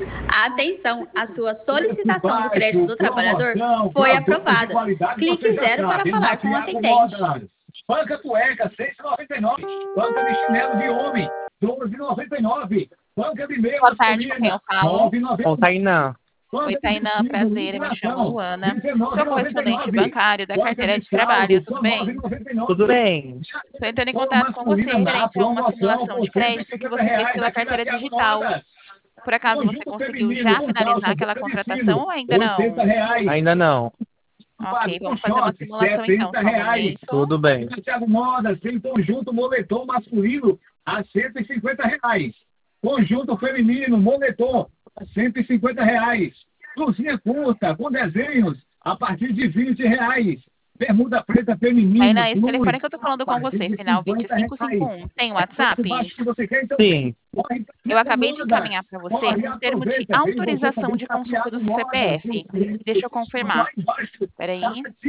Atenção, a sua solicitação do crédito do trabalhador foi aprovada. Clique 0 para falar com o atendente. Banca cueca, R$ 6,99. Banca de chinelo de homem, R$ 12,99. Banca de meia Boa tarde, com quem eu falo? Com Tainá. Oi, Tainã, prazer, eu me chamo Luana. Sou correspondente bancário da carteira de trabalho, tudo bem? Tudo bem. Estou entrando em contato com você referente a uma simulação de crédito que você fez pela carteira digital. Por acaso você conseguiu já finalizar aquela contratação ou ainda não? Ainda não. Ok, vamos fazer uma simulação então, só um momento. Tudo bem. Thiago Moda, sem conjunto moletom masculino a R$ 150. Conjunto feminino, moletom a R$ 150. Blusinha curta, com desenhos, a partir de R$ 20. Bermuda preta feminina. Tainã, esse telefone que eu tô falando com você, final 2551, tem WhatsApp? Sim. Eu acabei de encaminhar para você um termo de autorização de consulta do seu CPF. Deixa eu confirmar. Espera aí.